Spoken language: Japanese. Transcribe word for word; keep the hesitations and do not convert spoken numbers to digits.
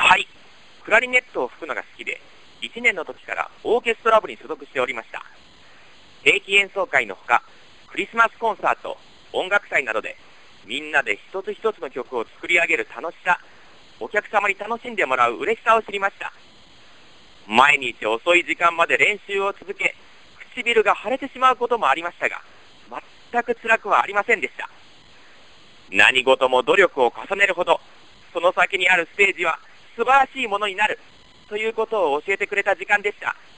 はい。クラリネットを吹くのが好きで、いちねんの時からオーケストラ部に所属しておりました。定期演奏会のほか、クリスマスコンサート、音楽祭などで、みんなで一つ一つの曲を作り上げる楽しさ、お客様に楽しんでもらう嬉しさを知りました。毎日遅い時間まで練習を続け、唇が腫れてしまうこともありましたが、全く辛くはありませんでした。何事も努力を重ねるほど、その先にあるステージは素晴らしいものになるということを教えてくれた時間でした。